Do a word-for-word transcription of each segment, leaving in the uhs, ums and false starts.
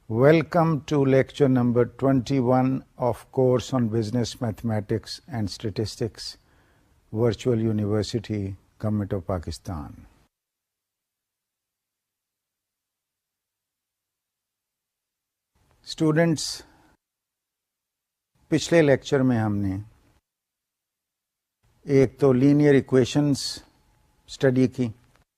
Welcome to lecture number twenty-one of course on Business Mathematics and Statistics, Virtual University, Government of Pakistan. Students, پچھلے lecture میں ہم نے ایک تو linear equations study کی.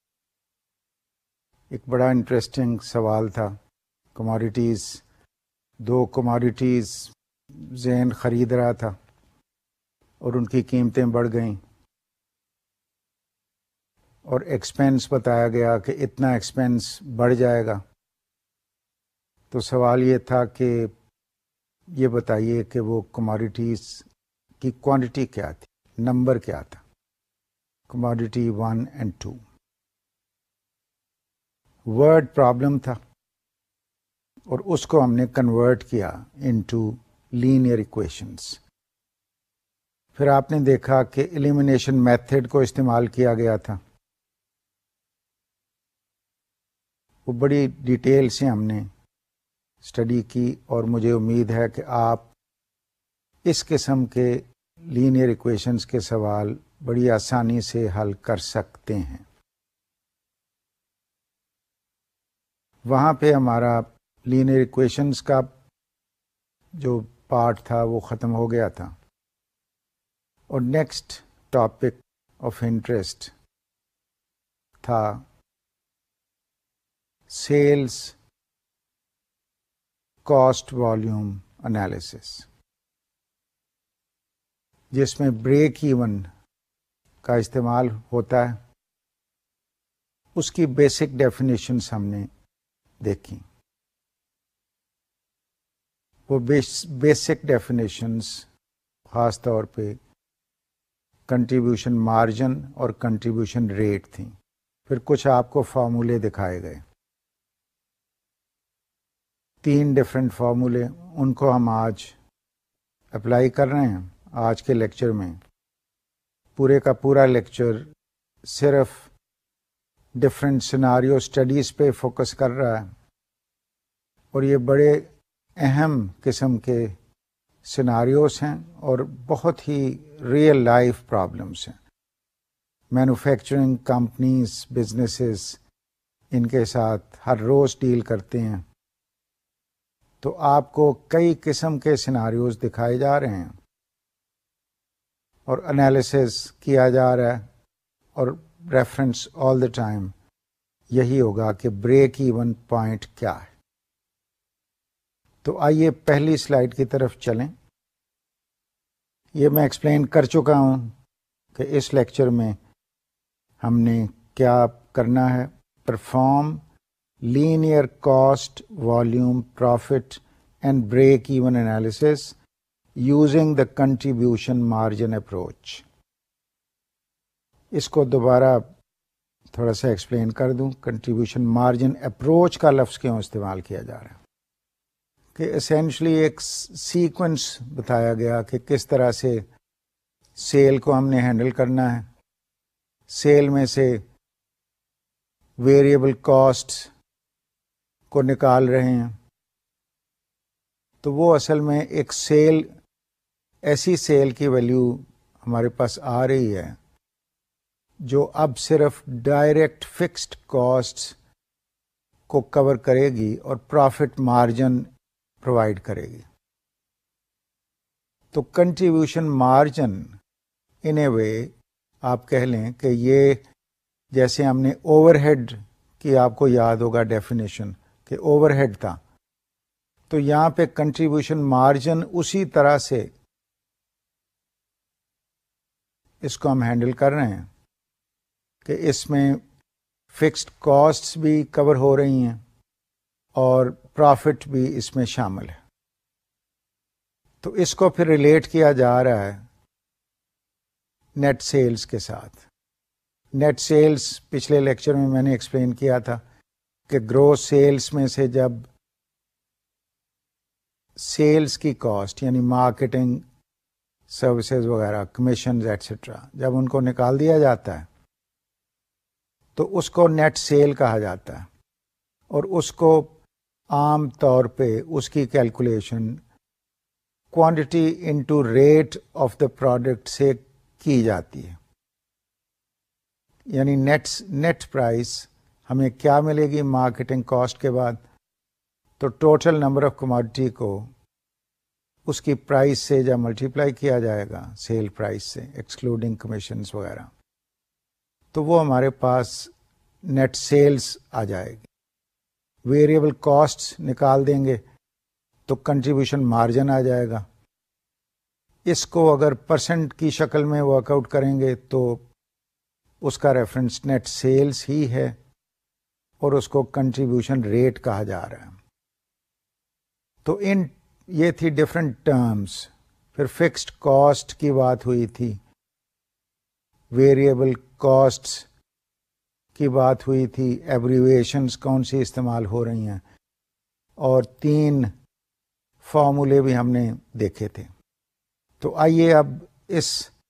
ایک بڑا انٹرسٹنگ سوال تھا. کموڈیٹیز دو کموڈیٹیز ذہن خرید رہا تھا اور ان کی قیمتیں بڑھ گئیں اور ایکسپینس بتایا گیا کہ اتنا ایکسپینس بڑھ جائے گا. تو سوال یہ تھا کہ یہ بتائیے کہ وہ کموڈیٹیز کی کوانٹٹی کیا تھی، نمبر کیا تھا، commodity one and two. Word problem تھا اور اس کو ہم نے کنورٹ کیا انٹو لینئر ایکویشنز. پھر آپ نے دیکھا کہ ایلیمینیشن میتھڈ کو استعمال کیا گیا تھا. وہ بڑی ڈیٹیل سے ہم نے اسٹڈی کی اور مجھے امید ہے کہ آپ اس قسم کے لینئر ایکویشنز کے سوال بڑی آسانی سے حل کر سکتے ہیں. وہاں پہ ہمارا لینئر ایکویشنز کا جو پارٹ تھا وہ ختم ہو گیا تھا اور نیکسٹ ٹاپک آف انٹرسٹ تھا سیلز کاسٹ والیوم انالیسس، جس میں بریک ایون کا استعمال ہوتا ہے. اس کی بیسک ڈیفینیشنز ہم نے دیکھی. وہ بیسک ڈیفینیشنز خاص طور پہ کنٹریبیوشن مارجن اور کنٹریبیوشن ریٹ تھیں. پھر کچھ آپ کو فارمولے دکھائے گئے، تین ڈفرینٹ فارمولے. ان کو ہم آج اپلائی کر رہے ہیں. آج کے لیکچر میں پورے کا پورا لیکچر صرف ڈفرینٹ سیناریو اسٹڈیز پہ فوکس کر رہا ہے اور یہ بڑے اہم قسم کے سیناریوز ہیں اور بہت ہی ریئل لائف پرابلمس ہیں. مینوفیکچرنگ کمپنیز، بزنسز ان کے ساتھ ہر روز ڈیل کرتے ہیں. تو آپ کو کئی قسم کے سیناریوز دکھائے جا رہے ہیں اور انالیسز کیا جا رہا ہے اور ریفرنس آل دا ٹائم یہی ہوگا کہ بریک ایون پوائنٹ کیا ہے. تو آئیے پہلی سلائیڈ کی طرف چلیں. یہ میں ایکسپلین کر چکا ہوں کہ اس لیکچر میں ہم نے کیا کرنا ہے. Perform linear cost, volume, profit and break-even analysis using the contribution margin approach. اس کو دوبارہ تھوڑا سا ایکسپلین کر دوں. کنٹریبیوشن مارجن اپروچ کا لفظ کیوں استعمال کیا جا رہا ہے کہ اسینشلی ایک سیکوینس بتایا گیا کہ کس طرح سے سیل کو ہم نے ہینڈل کرنا ہے. سیل میں سے ویریبل کاسٹ کو نکال رہے ہیں. تو وہ اصل میں ایک سیل، ایسی سیل کی ویلیو ہمارے پاس آ رہی ہے جو اب صرف ڈائریکٹ فکسڈ کاسٹ کو کور کرے گی اور پروفٹ مارجن پرووائڈ کرے گی. تو کنٹریبیوشن مارجن ان اے وے آپ کہہ لیں کہ یہ جیسے ہم نے اوور ہیڈ کی، آپ کو یاد ہوگا ڈیفینیشن کہ اوور ہیڈ تھا، تو یہاں پہ کنٹریبیوشن مارجن اسی طرح سے اس کو ہم ہینڈل کر رہے ہیں کہ اس میں فکسڈ کاسٹ بھی کور ہو رہی ہیں اور پروفٹ بھی اس میں شامل ہے. تو اس کو پھر ریلیٹ کیا جا رہا ہے نیٹ سیلز کے ساتھ. نیٹ سیلز پچھلے لیکچر میں میں نے ایکسپلین کیا تھا کہ گروس سیلز میں سے جب سیلز کی کاسٹ یعنی مارکیٹنگ سروسز وغیرہ، کمیشنز ایٹسٹرا، جب ان کو نکال دیا جاتا ہے تو اس کو نیٹ سیل کہا جاتا ہے اور اس کو عام طور پہ اس کی calculation quantity into rate of the product سے کی جاتی ہے. یعنی نیٹ نیٹ پرائس ہمیں کیا ملے گی مارکیٹنگ کاسٹ کے بعد؟ تو ٹوٹل نمبر آف کموڈٹی کو اس کی پرائس سے جب ملٹیپلائی کیا جائے گا سیل پرائس سے ایکسکلوڈنگ کمیشنز وغیرہ، تو وہ ہمارے پاس نیٹ سیلز آ جائے گی. ویریبل کاسٹ نکال دیں گے تو کنٹریبیوشن مارجن آ جائے گا. اس کو اگر پرسنٹ کی شکل میں ورک آؤٹ کریں گے تو اس کا ریفرنس نیٹ سیلز ہی ہے اور اس کو کنٹریبیوشن ریٹ کہا جا رہا ہے. تو ان یہ تھی ڈفرینٹ ٹرمز. پھر فکسڈ کاسٹ کی بات ہوئی تھی، ویریبل کاسٹ کی بات ہوئی تھی، ایبریویشنز کون سی استعمال ہو رہی ہیں، اور تین فارمولے بھی ہم نے دیکھے تھے. تو آئیے اب اس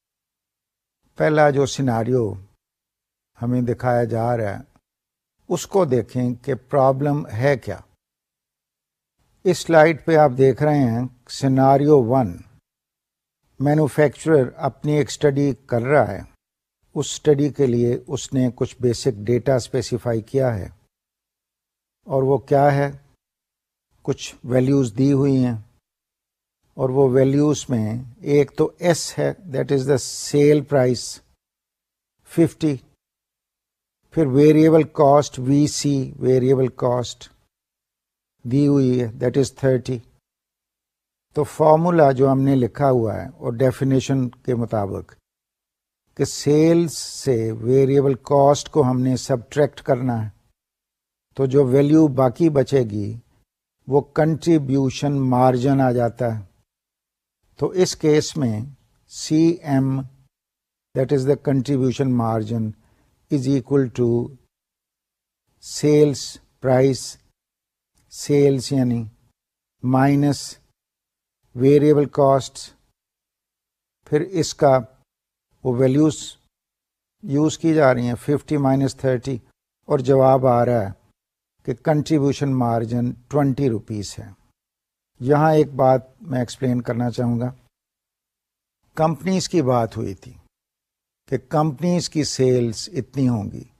پہلا جو سیناریو ہمیں دکھایا جا رہا ہے اس کو دیکھیں کہ پرابلم ہے کیا. اس سلائیڈ پہ آپ دیکھ رہے ہیں سیناریو ون. مینوفیکچرر اپنی ایک اسٹڈی کر رہا ہے. اس اسٹڈی کے لیے اس نے کچھ بیسک ڈیٹا اسپیسیفائی کیا ہے، اور وہ کیا ہے؟ کچھ ویلیوز دی ہوئی ہیں، اور وہ ویلیوز میں ایک تو ایس ہے، that is the sale price fifty. پھر variable cost V C, variable cost دی ہوئی ہے، دیٹ از تھرٹی. تو فارمولا جو ہم نے لکھا ہوا ہے اور ڈیفینیشن کے مطابق کہ سیلز سے ویریبل کاسٹ کو ہم نے سبٹریکٹ کرنا ہے، تو جو ویلیو باقی بچے گی وہ کنٹریبیوشن مارجن آ جاتا ہے. تو اس کیس میں C M that is the contribution margin is equal to sales price, sales یعنی مائنس ویریبل کاسٹ. پھر اس کا وہ ویلیوز یوز کی جا رہی ہیں ففٹی مائنس تھرٹی، اور جواب آ رہا ہے کہ کنٹریبیوشن مارجن ٹوینٹی روپیز ہے. یہاں ایک بات میں ایکسپلین کرنا چاہوں گا. کمپنیز کی بات ہوئی تھی کہ کمپنیز کی سیلز اتنی ہوں گی،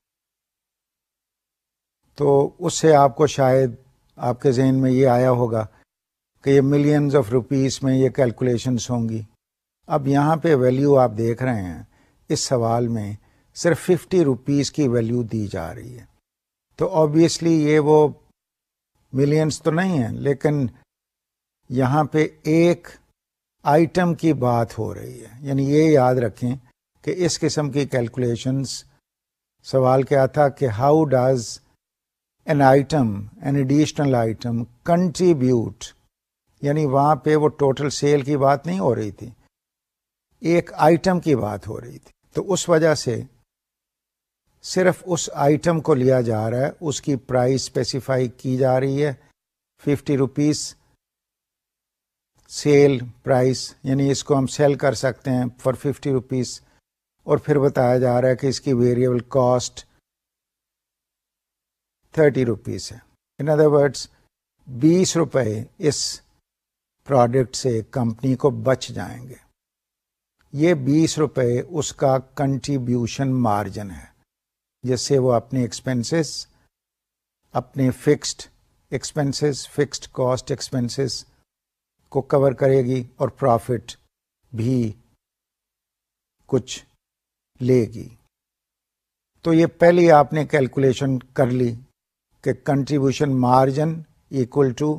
تو اس سے آپ کو شاید آپ کے ذہن میں یہ آیا ہوگا کہ یہ ملینز آف روپیز میں یہ کیلکولیشنز ہوں گی. اب یہاں پہ ویلیو آپ دیکھ رہے ہیں اس سوال میں صرف ففٹی روپیز کی ویلیو دی جا رہی ہے. تو آبویسلی یہ وہ ملینز تو نہیں ہیں، لیکن یہاں پہ ایک آئٹم کی بات ہو رہی ہے. یعنی یہ یاد رکھیں کہ اس قسم کی کیلکولیشنز، سوال کیا تھا کہ how does an item an additional item contribute, یعنی وہاں پہ وہ ٹوٹل سیل کی بات نہیں ہو رہی تھی، ایک آئٹم کی بات ہو رہی تھی. تو اس وجہ سے صرف اس آئٹم کو لیا جا رہا ہے، اس کی پرائس اسپیسیفائی کی جا رہی ہے ففٹی روپیز سیل پرائس، یعنی اس کو ہم سیل کر سکتے ہیں فار ففٹی روپیز، اور پھر بتایا جا رہا ہے کہ اس کی ویریبل کاسٹ تھرٹی روپیز ہے. ان ادر ورڈس بیس روپے اس پروڈکٹ سے کمپنی کو بچ جائیں گے. یہ بیس روپے اس کا کنٹریبیوشن مارجن ہے، جس سے وہ اپنے ایکسپنسز، اپنے fixed expenses, fixed cost expenses کو کور کرے گی اور پروفٹ بھی کچھ لے گی. تو یہ پہلی آپ نے کیلکولیشن کر لی کہ contribution margin equal to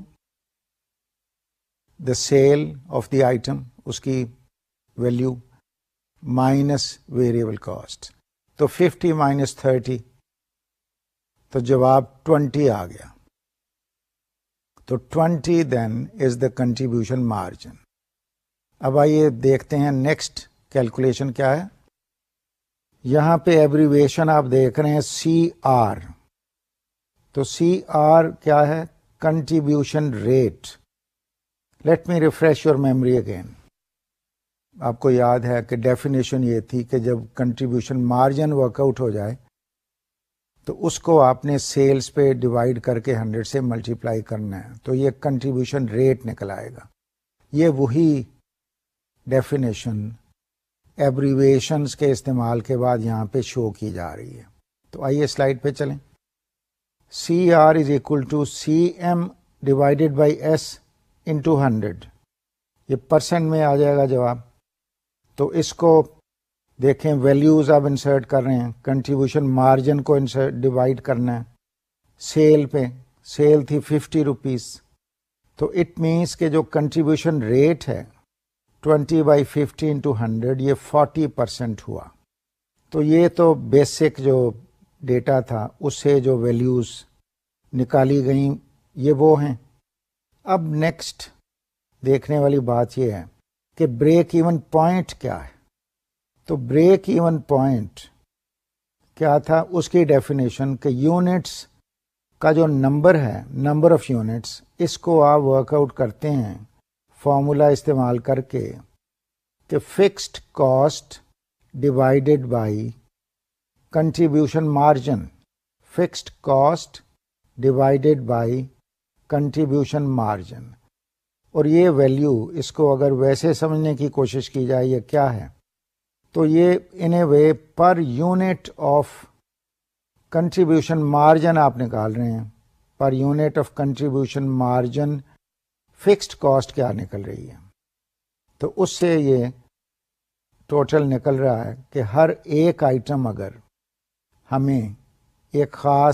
the sale of the item, اس کی ویلیو مائنس ویریبل کاسٹ. تو ففٹی مائنس تھرٹی، تو جواب ٹوینٹی آ گیا. تو twenty then is the contribution margin. اب آئیے دیکھتے ہیں نیکسٹ کیلکولیشن کیا ہے. یہاں پہ ایبریویشن آپ دیکھ رہے ہیں سی آر. تو سی آر کیا ہے؟ Contribution rate. Let me refresh your memory again. آپ کو یاد ہے کہ ڈیفینیشن یہ تھی کہ جب کنٹریبیوشن مارجن ورک آؤٹ ہو جائے تو اس کو آپ نے سیلز پہ ڈیوائڈ کر کے ہنڈریڈ سے ملٹیپلائی کرنا ہے، تو یہ کنٹریبیوشن ریٹ نکل آئے گا. یہ وہی ڈیفینیشن ایبریویشنز کے استعمال کے بعد یہاں پہ شو کی جا رہی ہے. تو آئیے سلائڈ پہ چلیں. C R is equal to C M divided by S into hundred. یہ پرسنٹ میں آ جائے گا جواب. تو اس کو دیکھیں ویلیوز آپ انسرٹ کر رہے ہیں، کنٹریبیوشن مارجن کو انسرٹ ڈیوائڈ کرنا ہے سیل پہ. سیل تھی ففٹی روپیز، تو اٹ مینس کہ جو کنٹریبیوشن ریٹ ہے twenty by fifty into hundred یہ فورٹی پرسینٹ ہوا. تو یہ تو بیسک جو ڈیٹا تھا اس سے جو ویلیوز نکالی گئیں یہ وہ ہیں. اب نیکسٹ دیکھنے والی بات یہ ہے کہ بریک ایون پوائنٹ کیا ہے. تو بریک ایون پوائنٹ کیا تھا، اس کی ڈیفینیشن کہ یونٹس کا جو نمبر ہے، نمبر آف یونٹس، اس کو آپ ورک آؤٹ کرتے ہیں فارمولا استعمال کر کے کہ fixed cost divided by contribution margin. Fixed cost divided by contribution margin. اور یہ ویلیو اس کو اگر ویسے سمجھنے کی کوشش کی جائے یہ کیا ہے، تو یہ in a way per unit of contribution margin آپ نکال رہے ہیں. Per unit of contribution margin fixed cost کیا نکل رہی ہے. تو اس سے یہ ٹوٹل نکل رہا ہے کہ ہر ایک آئٹم اگر ہمیں ایک خاص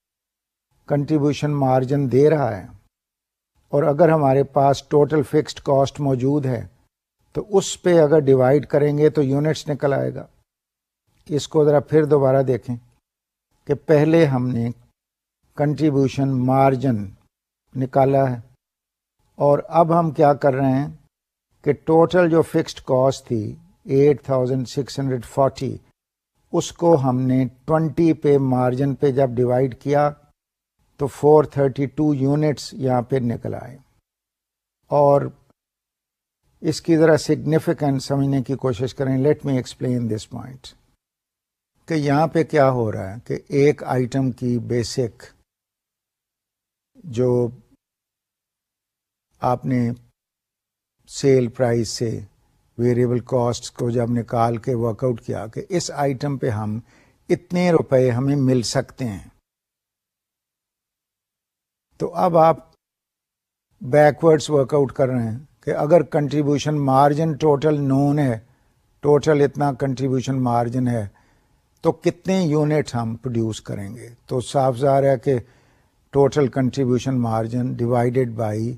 کنٹریبیوشن مارجن دے رہا ہے اور اگر ہمارے پاس ٹوٹل فکسڈ کاسٹ موجود ہے تو اس پہ اگر ڈیوائڈ کریں گے تو یونٹس نکل آئے گا. اس کو ذرا پھر دوبارہ دیکھیں کہ پہلے ہم نے کنٹریبیوشن مارجن نکالا ہے اور اب ہم کیا کر رہے ہیں کہ ٹوٹل جو فکسڈ کاسٹ تھی eight thousand six hundred forty اس کو ہم نے ٹوینٹی پہ مارجن پہ جب ڈیوائڈ کیا تو فور تھرٹی ٹو یونٹس یہاں پہ نکل آئے. اور اس کی ذرا سگنیفیکنس سمجھنے کی کوشش کریں. Let me explain this point کہ یہاں پہ کیا ہو رہا ہے کہ ایک آئٹم کی بیسک جو آپ نے سیل پرائس سے ویریبل کاسٹ کو جب نکال کے ورک آؤٹ کیا کہ اس آئٹم پہ ہم اتنے روپے ہمیں مل سکتے ہیں. تو اب آپ بیکورڈز ورک آؤٹ کر رہے ہیں کہ اگر کنٹریبیوشن مارجن ٹوٹل نون ہے، ٹوٹل اتنا کنٹریبیوشن مارجن ہے تو کتنے یونٹ ہم پروڈیوس کریں گے. تو صاف ظاہر ہے کہ total contribution margin divided by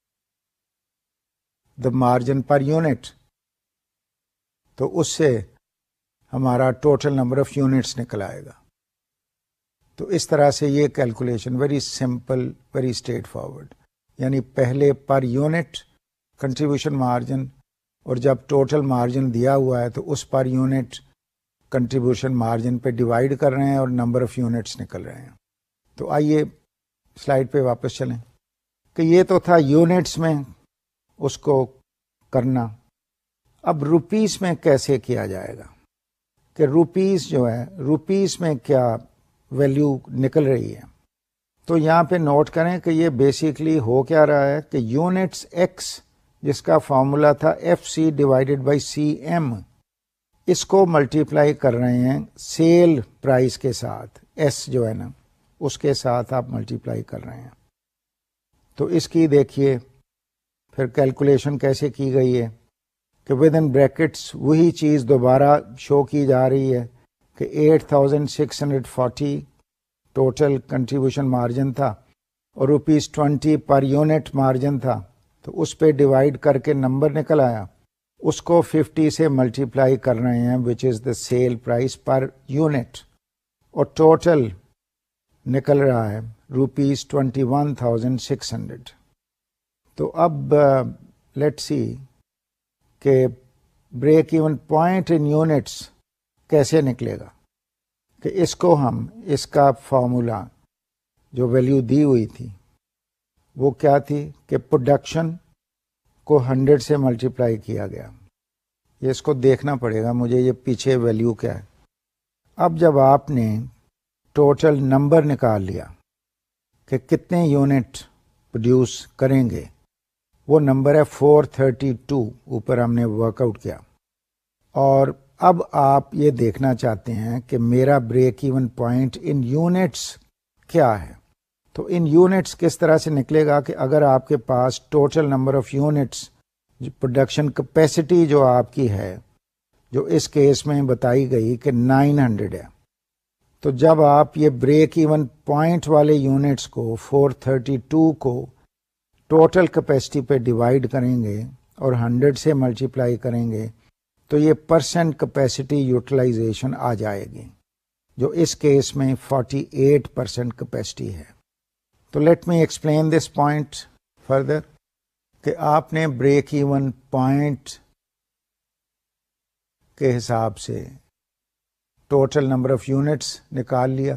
the margin per unit. تو اس سے ہمارا ٹوٹل نمبر آف یونٹس نکل آئے گا. تو اس طرح سے یہ calculation very simple, very straightforward. یعنی پہلے پر یونٹ کنٹریبیوشن مارجن اور جب ٹوٹل مارجن دیا ہوا ہے تو اس پر یونٹ کنٹریبیوشن مارجن پہ ڈیوائڈ کر رہے ہیں اور نمبر آف یونٹس نکل رہے ہیں. تو آئیے سلائڈ پہ واپس چلیں کہ یہ تو تھا یونٹس میں اس کو کرنا. اب روپیز میں کیسے کیا جائے گا کہ روپیز جو ہے روپیز میں کیا ویلیو نکل رہی ہے. تو یہاں پہ نوٹ کریں کہ یہ بیسیکلی ہو کیا رہا ہے کہ یونٹس ایکس جس کا فارمولا تھا F C divided by C M, اس کو ملٹیپلائی کر رہے ہیں سیل پرائس کے ساتھ، ایس جو ہے نا اس کے ساتھ آپ ملٹیپلائی کر رہے ہیں. تو اس کی دیکھیے پھر کیلکولیشن کیسے کی گئی ہے کہ ود ان بریکٹس وہی چیز دوبارہ شو کی جا رہی ہے کہ eight thousand six hundred forty total contribution margin تھا اور rupees twenty per unit margin تھا. تو اس پہ ڈیوائڈ کر کے نمبر نکل آیا، اس کو ففٹی سے ملٹیپلائی کر رہے ہیں which is the sale price per unit, اور ٹوٹل نکل رہا ہے rupees twenty one thousand six hundred. تو اب لیٹ سی کہ break even point in units کیسے نکلے گا. کہ اس کو ہم اس کا فارمولا جو ویلیو دی ہوئی تھی وہ کیا تھی کہ پروڈکشن کو ہنڈریڈ سے ملٹیپلائی کیا گیا. یہ اس کو دیکھنا پڑے گا مجھے، یہ پیچھے ویلیو کیا ہے. اب جب آپ نے ٹوٹل نمبر نکال لیا کہ کتنے یونٹ پروڈیوس کریں گے، وہ نمبر ہے فور تھرٹی ٹو، اوپر ہم نے ورک آؤٹ کیا. اور اب آپ یہ دیکھنا چاہتے ہیں کہ میرا break even point in units کیا ہے. تو ان یونٹس کس طرح سے نکلے گا کہ اگر آپ کے پاس total number of units, production capacity جو آپ کی ہے، جو اس کیس میں بتائی گئی کہ نائن ہنڈریڈ ہے، تو جب آپ یہ بریک ایون پوائنٹ والے یونٹس کو فور تھرٹی ٹو کو ٹوٹل کیپیسٹی پہ ڈیوائڈ کریں گے اور ہنڈریڈ سے ملٹیپلائی کریں گے تو یہ پرسنٹ کیپیسٹی یوٹیلائزیشن آ جائے گی، جو اس کیس میں فورٹی ایٹ پرسینٹ کیپیسٹی ہے. تو let me explain this point further کہ آپ نے بریک ایون پوائنٹ کے حساب سے ٹوٹل نمبر آف یونٹس نکال لیا،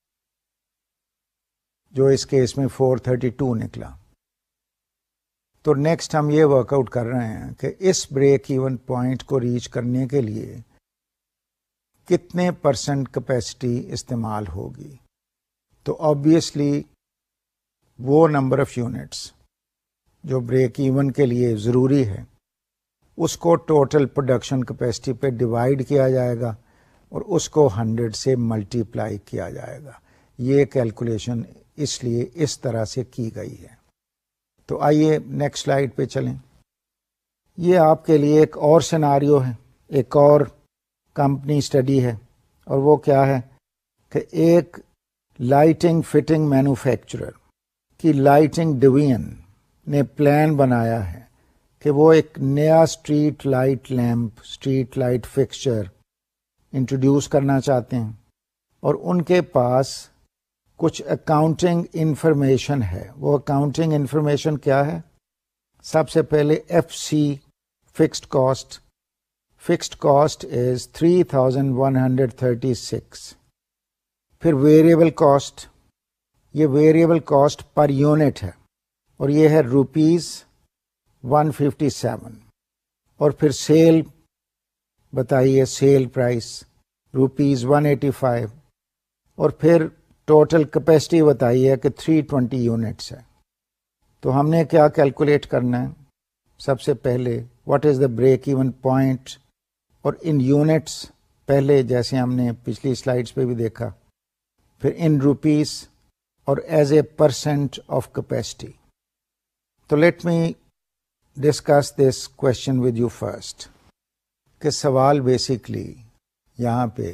جو اس کیس میں فور تھرٹی ٹو نکلا. تو نیکسٹ ہم یہ ورک آؤٹ کر رہے ہیں کہ اس بریک ایون پوائنٹ کو ریچ کرنے کے لیے کتنے پرسنٹ کیپیسٹی استعمال ہوگی. تو آبویسلی وہ نمبر آف یونٹس جو بریک ایون کے لیے ضروری ہے اس کو ٹوٹل پروڈکشن کیپیسٹی پہ ڈیوائڈ کیا جائے گا اور اس کو ہنڈریڈ سے ملٹی پلائی کیا جائے گا. یہ کیلکولیشن اس لیے اس طرح سے کی گئی ہے. تو آئیے نیکسٹ سلائیڈ پہ چلیں. یہ آپ کے لیے ایک اور سیناریو ہے، ایک اور کمپنی اسٹڈی ہے، اور وہ کیا ہے کہ ایک لائٹنگ فٹنگ مینوفیکچرر کی لائٹنگ ڈویژن نے پلان بنایا ہے کہ وہ ایک نیا street light lamp, street light fixture introduce کرنا چاہتے ہیں، اور ان کے پاس کچھ اکاؤنٹنگ انفارمیشن ہے. وہ اکاؤنٹنگ انفارمیشن کیا ہے؟ سب سے پہلے F C fixed cost. Fixed cost is three thousand one hundred thirty six. پھر ویریبل کاسٹ، یہ ویریبل کاسٹ پر یونٹ ہے اور یہ ہے روپیز ون ففٹی سیون. اور پھر سیل بتائیے، sale price rupees one eighty five. اور پھر ٹوٹل کیپیسٹی بتائیے کہ تھری ٹوینٹی یونٹس ہے. تو ہم نے کیا کیلکولیٹ کرنا ہے؟ سب سے پہلے what is the break even point, اور ان یونٹس پہلے جیسے ہم نے پچھلی سلائیڈس پہ بھی دیکھا، پھر ان روپیز اور as a percent of capacity. تو let me discuss this question with you first کہ سوال بیسکلی یہاں پہ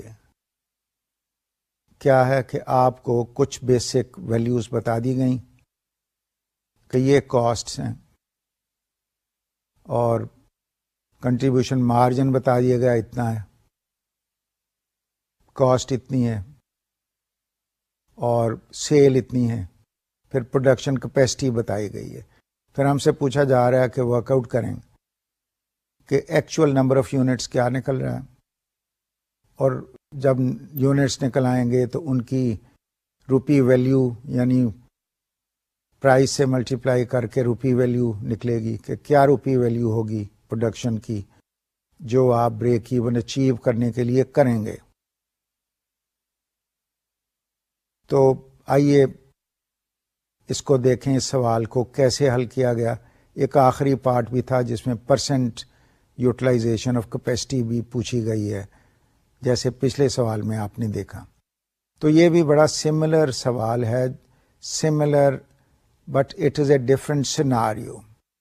کیا ہے کہ آپ کو کچھ بیسک ویلیوز بتا دی گئیں کہ یہ کاسٹس ہیں، اور کنٹریبیوشن مارجن بتا دیا گیا اتنا ہے، کاسٹ اتنی ہے، اور سیل اتنی ہے. پھر پروڈکشن کیپیسٹی بتائی گئی ہے. پھر ہم سے پوچھا جا رہا ہے کہ ورک آؤٹ کریں کہ ایکچوئل نمبر آف یونٹس کیا نکل رہا ہے، اور جب یونٹس نکل آئیں گے تو ان کی روپی ویلیو یعنی پرائس سے ملٹیپلائی کر کے روپی ویلیو نکلے گی کہ کیا روپی ویلیو ہوگی پروڈکشن کی جو آپ بریک ایون اچیو کرنے کے لیے کریں گے. تو آئیے اس کو دیکھیں، اس سوال کو کیسے حل کیا گیا. ایک آخری پارٹ بھی تھا جس میں پرسنٹ یوٹیلائزیشن آف کیپیسٹی بھی پوچھی گئی ہے، جیسے پچھلے سوال میں آپ نے دیکھا. تو یہ بھی بڑا سملر سوال ہے، similar but it is a different scenario.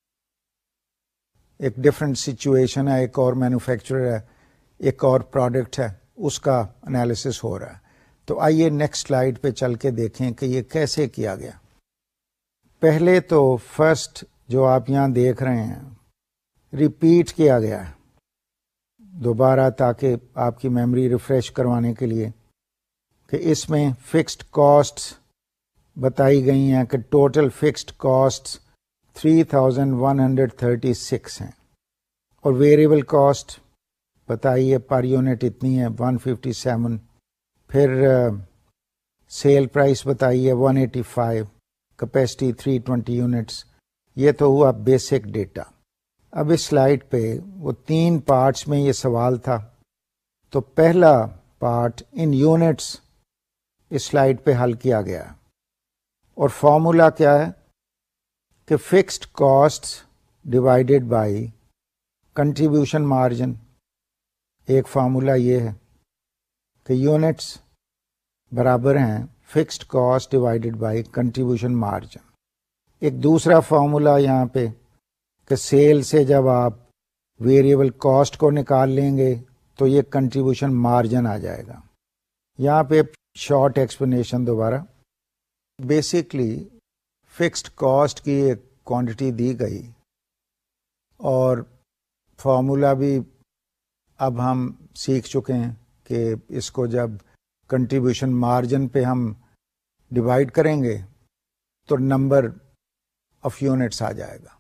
ایک ڈفرنٹ سچویشن ہے، ایک اور مینوفیکچرر ہے، ایک اور پروڈکٹ ہے، اس کا انالیسس ہو رہا ہے. تو آئیے نیکسٹ سلائیڈ پہ چل کے دیکھیں کہ یہ کیسے کیا گیا. پہلے تو فرسٹ جو آپ یہاں دیکھ رہے ہیں ریپیٹ کیا گیا ہے دوبارہ، تاکہ آپ کی میموری ریفریش کروانے کے لیے، کہ اس میں فکسڈ کاسٹ بتائی گئی ہیں کہ total fixed cost three thousand one hundred thirty six ہیں، اور ویریبل کاسٹ بتائیے پر یونٹ اتنی ہے ون ففٹی سیون. پھر سیل پرائس بتائیے one eighty five, capacity three twenty units. یہ تو ہوا بیسک ڈیٹا. اب اس سلائیڈ پہ وہ تین پارٹس میں یہ سوال تھا. تو پہلا پارٹ ان یونٹس اس سلائڈ پہ حل کیا گیا اور فارمولا کیا ہے کہ fixed cost divided by contribution margin. ایک فارمولا یہ ہے کہ یونٹس برابر ہیں fixed cost divided by contribution margin. ایک دوسرا فارمولا یہاں پہ کہ سیل سے جب آپ ویریبل کاسٹ کو نکال لیں گے تو یہ کنٹریبیوشن مارجن آ جائے گا. یہاں پہ شارٹ ایکسپلینیشن دوبارہ. بیسکلی فکسڈ کاسٹ کی ایک کوانٹٹی دی گئی اور فارمولا بھی اب ہم سیکھ چکے ہیں کہ اس کو جب کنٹریبیوشن مارجن پہ ہم ڈیوائڈ کریں گے تو نمبر آف یونٹس آ جائے گا.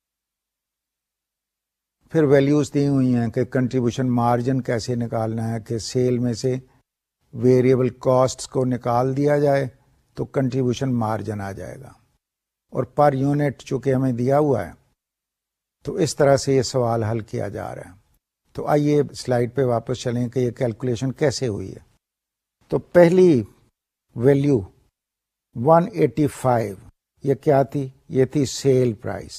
پھر ویلیوز دی ہوئی ہیں کہ کنٹریبیوشن مارجن کیسے نکالنا ہے کہ سیل میں سے ویریبل کاسٹس کو نکال دیا جائے تو کنٹریبیوشن مارجن آ جائے گا. اور پر یونٹ چونکہ ہمیں دیا ہوا ہے تو اس طرح سے یہ سوال حل کیا جا رہا ہے. تو آئیے سلائڈ پہ واپس چلیں کہ یہ کیلکولیشن کیسے ہوئی ہے. تو پہلی ویلیو ون ایٹی فائیو یہ کیا تھی؟ یہ تھی سیل پرائس.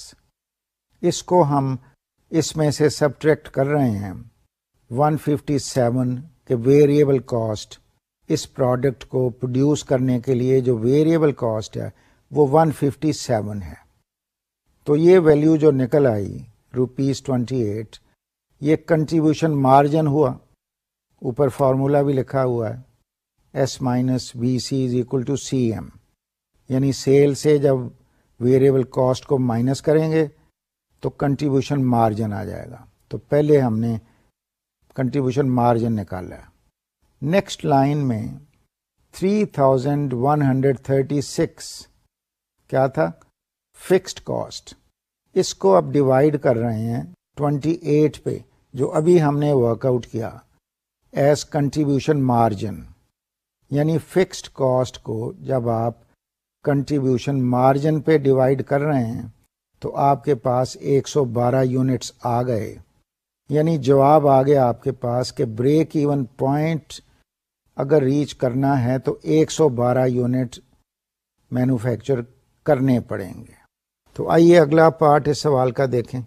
اس کو ہم اس میں سے سبٹریکٹ کر رہے ہیں ون ففٹی سیون کہ ویریبل کاسٹ اس پروڈکٹ کو پروڈیوس کرنے کے لیے جو ویریبل کاسٹ ہے وہ ون ففٹی سیون ہے. تو یہ ویلیو جو نکل آئی روپیز ٹوینٹی ایٹ یہ کنٹریبیوشن مارجن ہوا. اوپر فارمولا بھی لکھا ہوا ہے S minus B C is equal to C M, یعنی سیل سے جب ویریبل کاسٹ کو مائنس کریں گے تو کنٹریبیوشن مارجن آ جائے گا. تو پہلے ہم نے کنٹریبیوشن مارجن نکالا. نیکسٹ لائن میں three thousand one hundred thirty six کیا تھا؟ Fixed cost. اس کو اب ڈیوائڈ کر رہے ہیں ٹوینٹی ایٹ پہ جو ابھی ہم نے ورک آؤٹ کیا ایز کنٹریبیوشن مارجن. یعنی فکسڈ کاسٹ کو جب آپ کنٹریبیوشن مارجن پہ ڈیوائڈ کر رہے ہیں تو آپ کے پاس ایک سو بارہ یونٹس آ گئے. یعنی جواب آ گیا آپ کے پاس کہ بریک ایون پوائنٹ اگر ریچ کرنا ہے تو ایک سو بارہ یونٹ مینوفیکچر کرنے پڑیں گے. تو آئیے اگلا پارٹ اس سوال کا دیکھیں.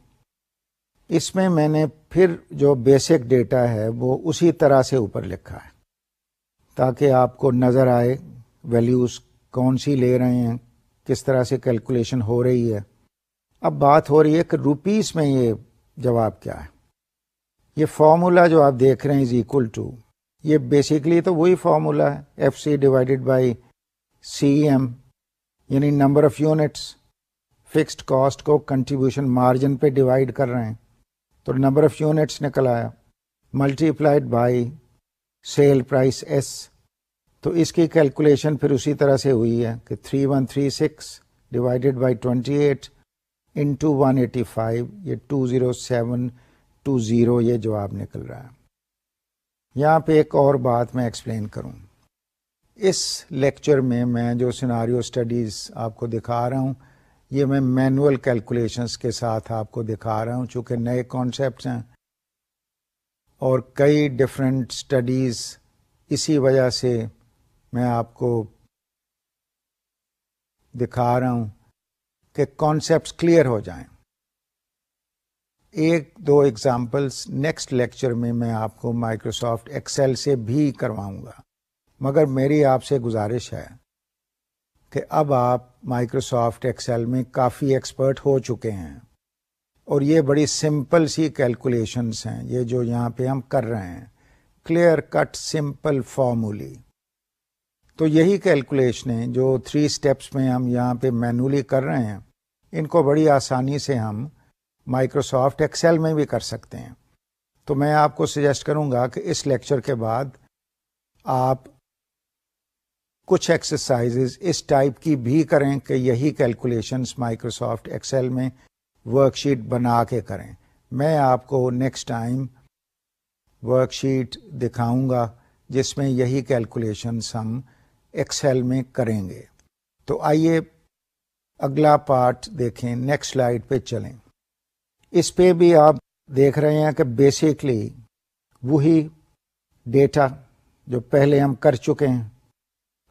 اس میں میں نے پھر جو بیسک ڈیٹا ہے وہ اسی طرح سے اوپر لکھا ہے تاکہ آپ کو نظر آئے ویلیوز کون سی لے رہے ہیں، کس طرح سے کیلکولیشن ہو رہی ہے. اب بات ہو رہی ہے کہ روپیز میں یہ جواب کیا ہے. یہ فارمولا جو آپ دیکھ رہے ہیں از اکول ٹو، یہ بیسیکلی تو وہی فارمولا ہے F C divided by C M, یعنی number of units. Fixed cost کو کنٹریبیوشن مارجن پہ ڈیوائڈ کر رہے ہیں تو نمبر آف یونٹس نکل آیا multiplied by sale price S. تو اس کی کیلکولیشن پھر اسی طرح سے ہوئی ہے کہ three one three six divided by twenty eight into one eighty five, یہ two zero seven two zero یہ جواب نکل رہا ہے. یہاں پہ ایک اور بات میں ایکسپلین کروں. اس لیکچر میں میں جو سیناریو اسٹڈیز آپ کو دکھا رہا ہوں یہ میں مینول کیلکولیشنز کے ساتھ آپ کو دکھا رہا ہوں چونکہ نئے کانسیپٹس ہیں اور کئی ڈفرینٹ اسٹڈیز، اسی وجہ سے میں آپ کو دکھا رہا ہوں کہ کانسیپٹس کلیئر ہو جائیں. ایک دو ایگزامپلس نیکسٹ لیکچر میں میں آپ کو مائکروسافٹ ایکسل سے بھی کرواؤں گا، مگر میری آپ سے گزارش ہے کہ اب آپ مائکروسافٹ ایکسل میں کافی ایکسپرٹ ہو چکے ہیں اور یہ بڑی سمپل سی کیلکولیشنز ہیں یہ جو یہاں پہ ہم کر رہے ہیں، کلیئر کٹ سمپل فارمولی. تو یہی کیلکولیشنیں جو تھری سٹیپس میں ہم یہاں پہ مینولی کر رہے ہیں ان کو بڑی آسانی سے ہم مائکروسافٹ ایکسل میں بھی کر سکتے ہیں. تو میں آپ کو سجیسٹ کروں گا کہ اس لیکچر کے بعد آپ کچھ ایکسرسائزز اس ٹائپ کی بھی کریں کہ یہی کیلکولیشنز مائکروسافٹ ایکسل میں ورک شیٹ بنا کے کریں. میں آپ کو نیکسٹ ٹائم ورک شیٹ دکھاؤں گا جس میں یہی کیلکولیشنز ہم ایکسل میں کریں گے. تو آئیے اگلا پارٹ دیکھیں، نیکسٹ سلائیڈ پہ چلیں. اس پہ بھی آپ دیکھ رہے ہیں کہ بیسکلی وہی ڈیٹا جو پہلے ہم کر چکے ہیں.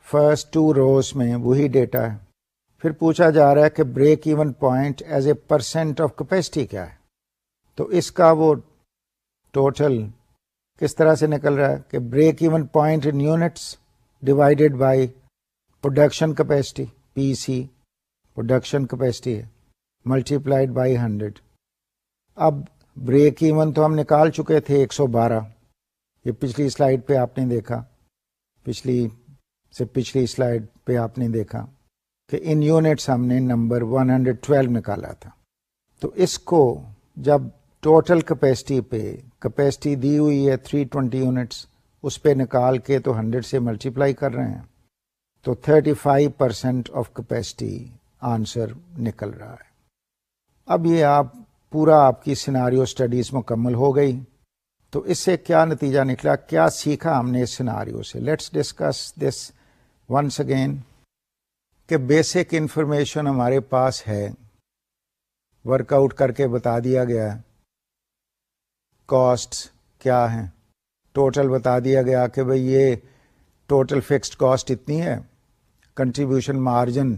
فرسٹ ٹو روز میں وہی ڈیٹا ہے. پھر پوچھا جا رہا ہے کہ break even point as a percent of capacity کیا ہے. تو اس کا وہ ٹوٹل کس طرح سے نکل رہا ہے کہ break even point in units divided by production capacity, P C production capacity ہے، ملٹی پلائڈ بائی ہنڈریڈ. اب بریک ایون تو ہم نکال چکے تھے ایک سو بارہ، یہ پچھلی سلائیڈ پہ آپ نے دیکھا، پچھلی سے پچھلی سلائیڈ پہ آپ نے دیکھا کہ ان یونٹس ہم نے نمبر ایک سو بارہ نکالا تھا. تو اس کو جب ٹوٹل کیپیسٹی پہ کیپیسٹی دی ہوئی ہے تھری ٹوینٹی یونٹس، اس پہ نکال کے تو ہنڈریڈ سے ملٹیپلائی کر رہے ہیں تو thirty five percent of capacity answer نکل رہا ہے. اب یہ آپ پورا آپ کی سیناریو اسٹڈیز مکمل ہو گئی. تو اس سے کیا نتیجہ نکلا، کیا سیکھا ہم نے اس سیناریو سے؟ Let's discuss this once again کہ بیسک انفارمیشن ہمارے پاس ہے، ورک آؤٹ کر کے بتا دیا گیا ہے. کاسٹ کیا ہیں، ٹوٹل بتا دیا گیا کہ بھئی یہ ٹوٹل فکسڈ کاسٹ اتنی ہے. کنٹریبیوشن مارجن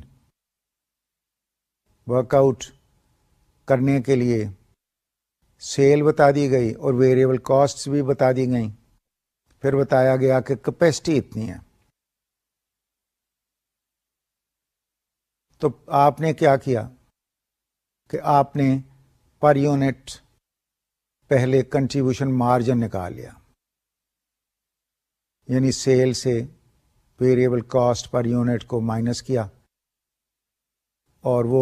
ورک آؤٹ کرنے کے لیے سیل بتا دی گئی اور ویریبل کاسٹس بھی بتا دی گئیں. پھر بتایا گیا کہ کیپیسٹی اتنی ہے. تو آپ نے کیا کیا کہ آپ نے پر یونٹ پہلے کنٹریبیوشن مارجن نکال لیا، یعنی سیل سے ویریبل کاسٹ پر یونٹ کو مائنس کیا اور وہ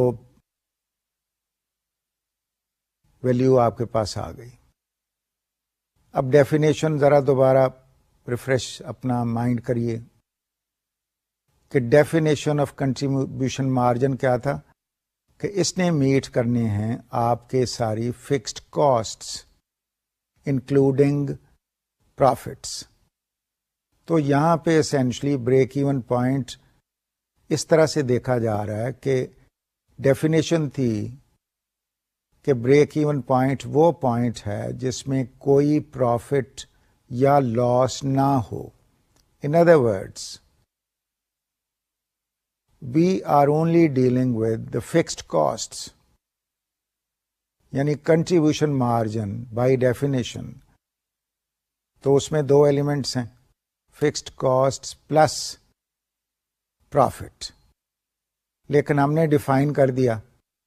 ویلیو آپ کے پاس آ گئی. اب ڈیفینیشن ذرا دوبارہ ریفریش اپنا مائنڈ کریے کہ ڈیفینیشن آف کنٹریبیوشن مارجن کیا تھا کہ اس نے میٹ کرنے ہیں آپ کے ساری فکسڈ کاسٹس انکلوڈنگ پروفٹس. تو یہاں پہ اسینشلی بریک ایون پوائنٹ اس طرح سے دیکھا جا رہا ہے کہ ڈیفینیشن تھی کہ بریک ایون پوائنٹ وہ پوائنٹ ہے جس میں کوئی پروفٹ یا لاس نہ ہو. In other words we are only dealing with the fixed costs, یعنی contribution margin by definition تو اس میں دو ایلیمنٹس ہیں، fixed costs plus profit. لیکن ہم نے ڈیفائن کر دیا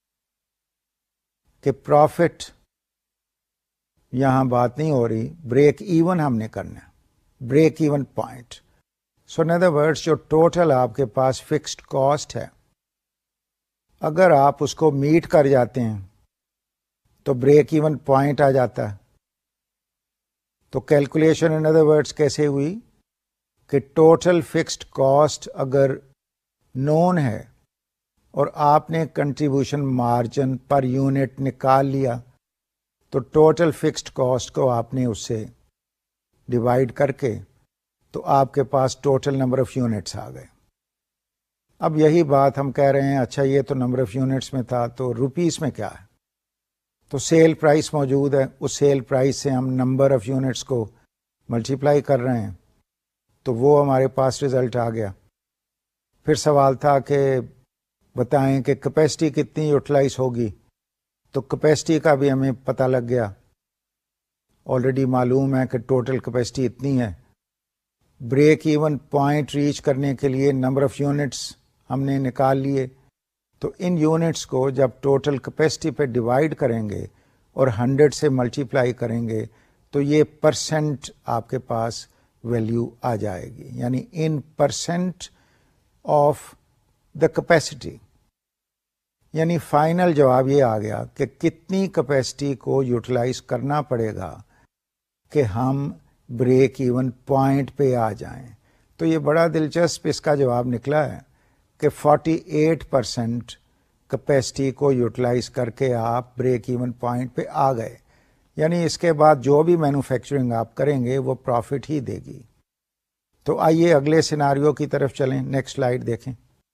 کہ profit یہاں بات نہیں ہو رہی، بریک ایون ہم نے کرنا ہے، break even point. So in other words جو ٹوٹل آپ کے پاس فکسڈ کاسٹ ہے، اگر آپ اس کو میٹ کر جاتے ہیں تو بریک ایون پوائنٹ آ جاتا ہے. تو کیلکولیشن ان ادر ورڈس کیسے ہوئی کہ ٹوٹل فکسڈ کاسٹ اگر نون ہے اور آپ نے کنٹریبیوشن مارجن پر یونٹ نکال لیا تو ٹوٹل فکسڈ کاسٹ کو آپ نے اس سے ڈیوائڈ کر کے تو آپ کے پاس ٹوٹل نمبر آف یونٹس آ گئے. اب یہی بات ہم کہہ رہے ہیں، اچھا یہ تو نمبر آف یونٹس میں تھا تو روپیز میں کیا ہے؟ تو سیل پرائس موجود ہے، اس سیل پرائس سے ہم نمبر آف یونٹس کو ملٹیپلائی کر رہے ہیں تو وہ ہمارے پاس ریزلٹ آ گیا. پھر سوال تھا کہ بتائیں کہ کیپیسٹی کتنی یوٹیلائز ہوگی، تو کیپیسٹی کا بھی ہمیں پتہ لگ گیا، آلریڈی معلوم ہے کہ ٹوٹل کیپیسٹی اتنی ہے. بریک ایون پوائنٹ ریچ کرنے کے لیے نمبر آف یونٹس ہم نے نکال لیے، تو ان یونٹس کو جب ٹوٹل کیپیسٹی پہ ڈیوائڈ کریں گے اور ہنڈریڈ سے ملٹیپلائی کریں گے تو یہ پرسنٹ آپ کے پاس ویلیو آ جائے گی، یعنی in percent of the capacity. یعنی فائنل جواب یہ آ گیا کہ کتنی کیپیسٹی کو یوٹیلائز کرنا پڑے گا کہ ہم بریک ایون پوائنٹ پہ آ جائیں. تو یہ بڑا دلچسپ اس کا جواب نکلا ہے کہ فورٹی ایٹ پرسینٹ کیپیسٹی کو یوٹیلائز کر کے آپ بریک ایون پوائنٹ پہ آ گئے، یعنی اس کے بعد جو بھی مینوفیکچرنگ آپ کریں گے وہ پروفٹ ہی دے گی. تو آئیے اگلے سیناریو کی طرف چلیں، نیکسٹ سلائیڈ دیکھیں.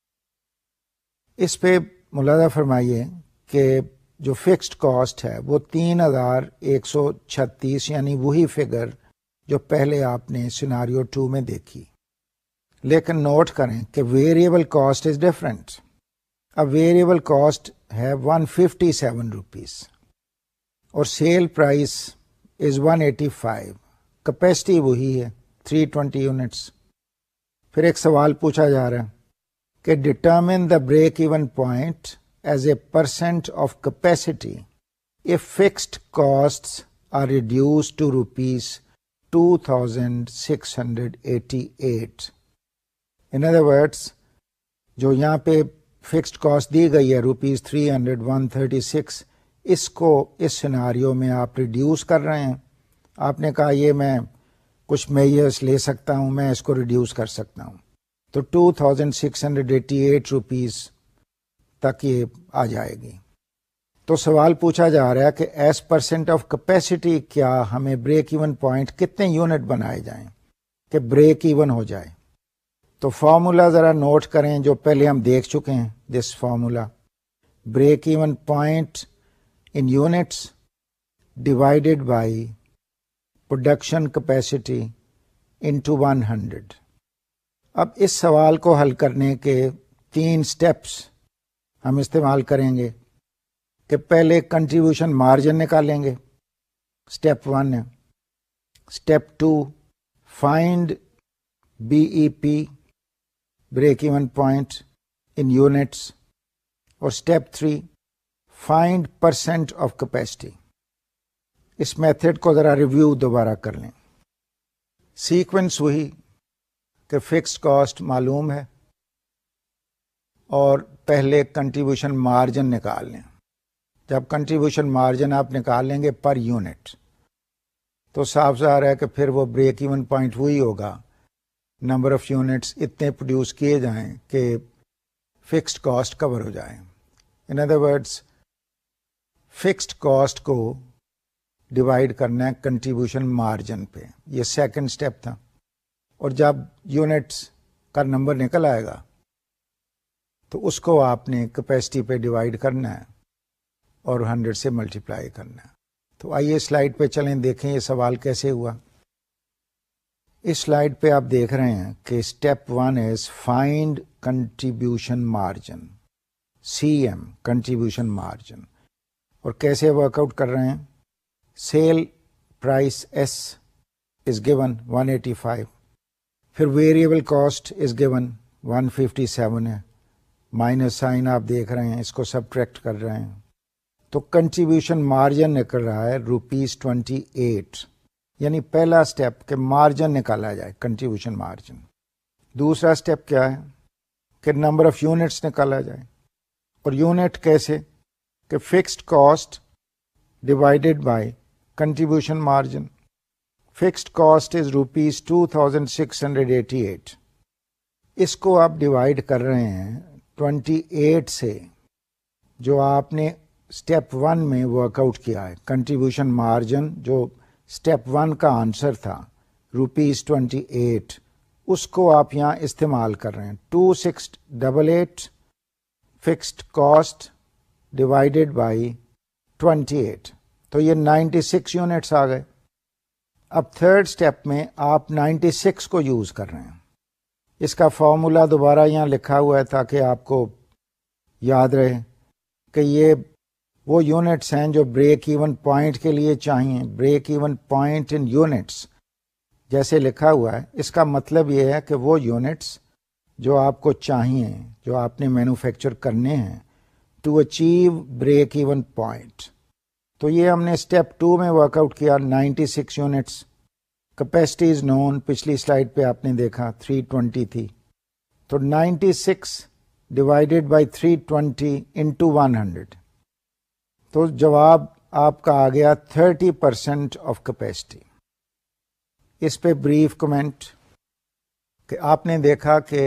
اس پہ ملاحظہ فرمائیے کہ جو فکسڈ کاسٹ ہے وہ تین ہزار ایک سو چھتیس، یعنی وہی فگر جو پہلے آپ نے سیناریو ٹو میں دیکھی. لیکن نوٹ کریں کہ ویریبل کاسٹ از ڈفرینٹ. اب ویریبل کاسٹ ہے ون ففٹی سیون روپیز اور sale price is one eighty five. Capacity وہی ہے تھری ٹوینٹی یونٹس. پھر ایک سوال پوچھا جا رہا ہے کہ determine the break even point as a percent of capacity if fixed costs are reduced to rupees two thousand six hundred eighty-eight. In other words, جو یہاں پہ فکسڈ کاسٹ دی گئی ہے rupees three hundred one thirty six, اس کو اس scenario میں آپ ریڈیوس کر رہے ہیں. آپ نے کہا یہ میں کچھ میجرس لے سکتا ہوں، میں اس کو ریڈیوس کر سکتا ہوں، تو two thousand six hundred eighty eight rupees تک یہ آ جائے گی. تو سوال پوچھا جا رہا ہے کہ ایز پرسینٹ آف کیپیسٹی کیا ہمیں بریک ایون پوائنٹ کتنے یونٹ بنائے جائیں کہ بریک ایون ہو جائے. تو فارمولا ذرا نوٹ کریں جو پہلے ہم دیکھ چکے ہیں. This formula break even point in units divided by production capacity into one hundred. اب اس سوال کو حل کرنے کے تین سٹیپس ہم استعمال کریں گے کہ پہلے کنٹریبیوشن مارجن نکالیں گے، اسٹیپ ون ہے. Step two find B E P break even point in units, اور step three find percent of capacity. اس میتھڈ کو ذرا ریویو دوبارہ کر لیں. سیکوینس وہی کہ فکسڈ کاسٹ معلوم ہے اور پہلے کنٹریبیوشن مارجن نکال لیں. جب کنٹریبیوشن مارجن آپ نکال لیں گے پر یونٹ تو صاف ظاہر ہے کہ پھر وہ بریک ایون پوائنٹ وہی ہوگا، نمبر آف یونٹس اتنے پروڈیوس کیے جائیں کہ فکسڈ کاسٹ کور ہو جائے. In other words fixed cost کو ڈیوائڈ کرنا ہے کنٹریبیوشن مارجن پہ. یہ سیکنڈ اسٹیپ تھا. اور جب یونٹس کا نمبر نکل آئے گا تو اس کو آپ نے کیپیسٹی پہ ڈیوائڈ کرنا ہے اور ہنڈریڈ سے ملٹیپلائی کرنا ہے. تو آئیے سلائڈ پہ چلیں، دیکھیں یہ سوال کیسے ہوا. اس سلائڈ پہ آپ دیکھ رہے ہیں کہ step one is find contribution margin, C M contribution margin. اور کیسے ورک آؤٹ کر رہے ہیں؟ Sale price S is given one eighty five, پھر variable cost is given one fifty seven ہے، مائنس سائن آپ دیکھ رہے ہیں، اس کو سبٹریکٹ کر رہے ہیں. تو کنٹریبیوشن مارجن نکل رہا ہے روپیز ٹوینٹی ایٹ. یعنی پہلا اسٹیپ کہ مارجن نکالا جائے، کنٹریبیوشن مارجن. دوسرا اسٹیپ کیا ہے کہ نمبر آف یونٹس نکالا جائے. اور یونٹ کیسے کہ fixed cost divided by contribution margin. Fixed cost is rupees two thousand six hundred eighty eight. اس کو آپ ڈیوائڈ کر رہے ہیں ٹوینٹی ایٹ سے جو آپ نے اسٹیپ ون میں ورک آؤٹ کیا ہے. کنٹریبیوشن مارجن جو اسٹیپ ون کا آنسر تھا روپیز ٹوینٹی ایٹ، اس کو آپ یہاں استعمال کر رہے ہیں. Two six double eight fixed cost divided by twenty eight, تو یہ نائنٹی سکس یونٹس آ گئے. اب تھرڈ اسٹیپ میں آپ نائنٹی سکس کو یوز کر رہے ہیں. اس کا فارمولا دوبارہ یہاں لکھا ہوا ہے تاکہ آپ کو یاد رہے کہ یہ وہ یونٹس ہیں جو بریک ایون پوائنٹ کے لیے چاہیے. Break even point in units جیسے لکھا ہوا ہے، اس کا مطلب یہ ہے کہ وہ یونٹس جو آپ کو چاہیے، جو آپ نے مینوفیکچر کرنے ہیں to achieve break even point. تو یہ ہم نے اسٹیپ ٹو میں ورک آؤٹ کیا ninety six units. Capacity is known, پچھلی سلائڈ پہ آپ نے دیکھا تھری ٹوینٹی تھی. تو ninety six divided by three twenty into one hundred, تو جواب آپ کا آ گیا تھرٹی پرسینٹ آف کیپیسٹی. اس پہ بریف کمنٹ کہ آپ نے دیکھا کہ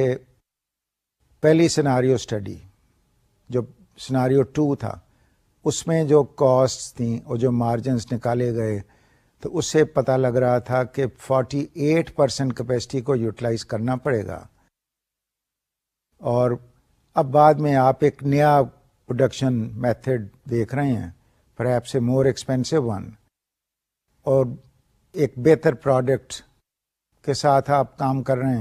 پہلی سیناریو اسٹڈی جو سیناریو ٹو تھا اس میں جو کاسٹ تھیں اور جو مارجنز نکالے گئے تو اس سے پتہ لگ رہا تھا کہ فورٹی ایٹ پرسینٹ کیپیسٹی کو یوٹیلائز کرنا پڑے گا. اور اب بعد میں آپ ایک نیا پروڈکشن میتھڈ دیکھ رہے ہیں، perhaps a more expensive one, اور ایک بہتر پروڈکٹ کے ساتھ آپ کام کر رہے ہیں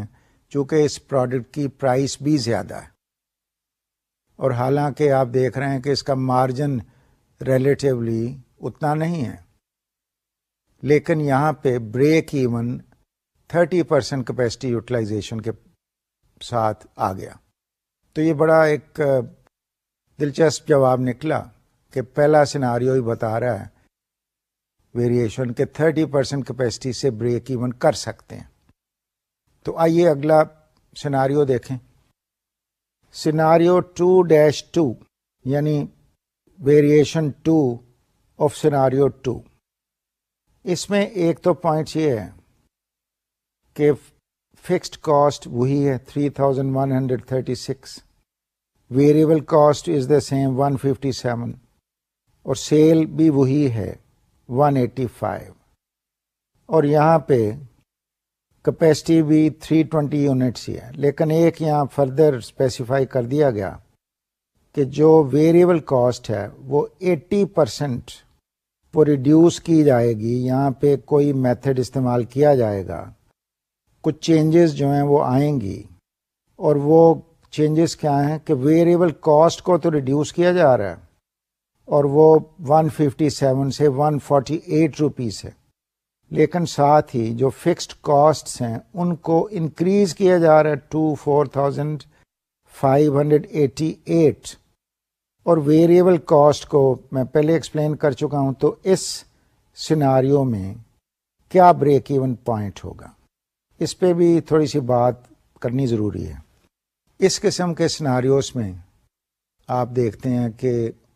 چونکہ اس پروڈکٹ کی پرائس بھی زیادہ ہے، اور حالانکہ آپ دیکھ رہے ہیں کہ اس کا مارجن ریلیٹیولی اتنا نہیں ہے، لیکن یہاں پہ break even thirty percent capacity utilization کے ساتھ آ گیا. تو یہ بڑا ایک دلچسپ جواب نکلا کہ پہلا سیناریو ہی بتا رہا ہے ویریشن کے تھرٹی پرسینٹ کیپیسٹی سے بریک ایون کر سکتے ہیں. تو آئیے اگلا سیناریو دیکھیں. سیناریو ٹو ڈیش ٹو یعنی variation two of scenario two. اس میں ایک تو پوائنٹ یہ ہے کہ فکسڈ کاسٹ وہی ہے three thousand one hundred thirty six, variable cost is the same one fifty seven, اور سیل بھی وہی ہے ون ایٹی فائیو، اور یہاں پہ کیپیسٹی بھی تھری ٹوینٹی یونٹس ہی ہے. لیکن ایک یہاں فردر اسپیسیفائی کر دیا گیا کہ جو ویریبل کاسٹ ہے وہ ایٹی پرسینٹ وہ ریڈیوس کی جائے گی. یہاں پہ کوئی میتھڈ استعمال کیا جائے گا، کچھ چینجز جو ہیں وہ آئیں گی، اور وہ چینجز کیا ہیں کہ ویریبل کاسٹ کو تو ریڈیوس کیا جا رہا ہے اور وہ ون ففٹی سیون سے ون فورٹی ایٹ روپیز ہے، لیکن ساتھ ہی جو فکسڈ کاسٹس ہیں ان کو انکریز کیا جا رہا ہے to four thousand five hundred eighty eight, اور ویریبل کاسٹ کو میں پہلے ایکسپلین کر چکا ہوں. تو اس سیناریو میں کیا بریک ایون پوائنٹ ہوگا، اس پہ بھی تھوڑی سی بات کرنی ضروری ہے. اس قسم کے سیناریوز میں آپ دیکھتے ہیں کہ